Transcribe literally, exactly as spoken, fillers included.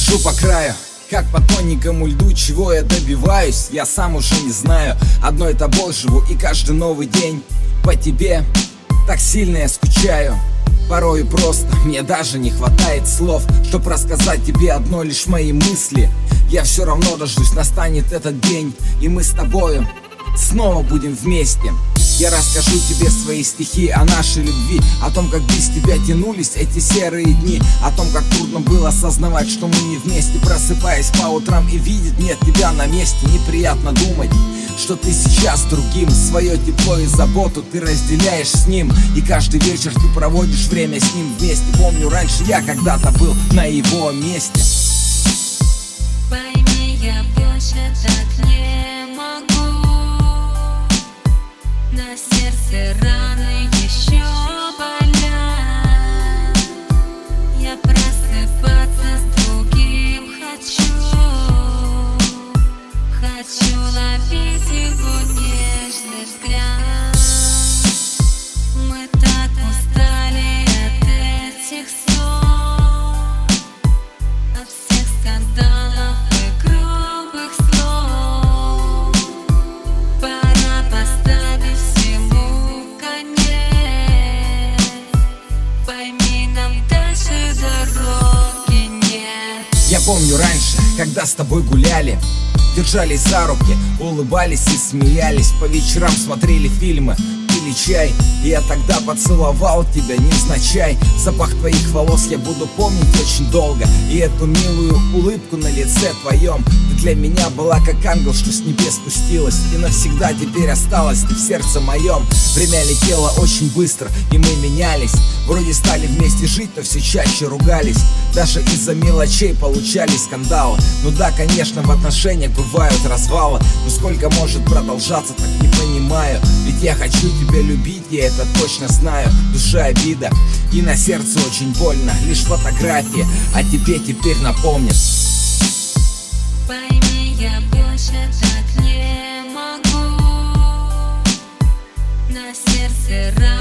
Хожу по краю, как по тоненькому льду. Чего я добиваюсь, я сам уже не знаю. Одной тобой живу, и каждый новый день по тебе так сильно я скучаю. Порой просто мне даже не хватает слов, чтоб рассказать тебе одно лишь мои мысли. Я все равно дождусь, настанет этот день, и мы с тобою снова будем вместе. Я расскажу тебе свои стихи о нашей любви, о том, как без тебя тянулись эти серые дни, о том, как трудно было осознавать, что мы не вместе. Просыпаясь по утрам и видеть нет тебя на месте, неприятно думать, что ты сейчас с другим. Свое тепло и заботу ты разделяешь с ним, и каждый вечер ты проводишь время с ним вместе. Помню, раньше я когда-то был на его месте. Пойми, я больше так не могу. На сердце раны еще болят. Я просыпаться с другим хочу. Хочу ловить его нежный взгляд. Мы так устали от этих снов, от всех скандалов и грубых слов. Пора поставить всему конец. Пойми, нам дальше дороги нет. Я помню раньше, когда с тобой гуляли, держались за руки, улыбались и смеялись. По вечерам смотрели фильмы, пили чай, и я тогда поцеловал тебя невзначай. Запах твоих волос я буду помнить очень долго, и эту милую улыбку на лице твоем. Ты для меня была как ангел, что с небес спустилась, и навсегда теперь осталась ты в сердце моем. Время летело очень быстро, и мы менялись. Вроде стали вместе жить, но все чаще ругались. Даже из-за мелочей получали скандалы. Ну да, конечно, в отношениях бывают развалы, но сколько может продолжаться, так не понимаю. Ведь я хочу тебя любить, я это точно знаю. Душа обида, и на сердце очень больно. Лишь фотографии о тебе теперь напомнят. Пойми, я больше так не могу. На сердце раны.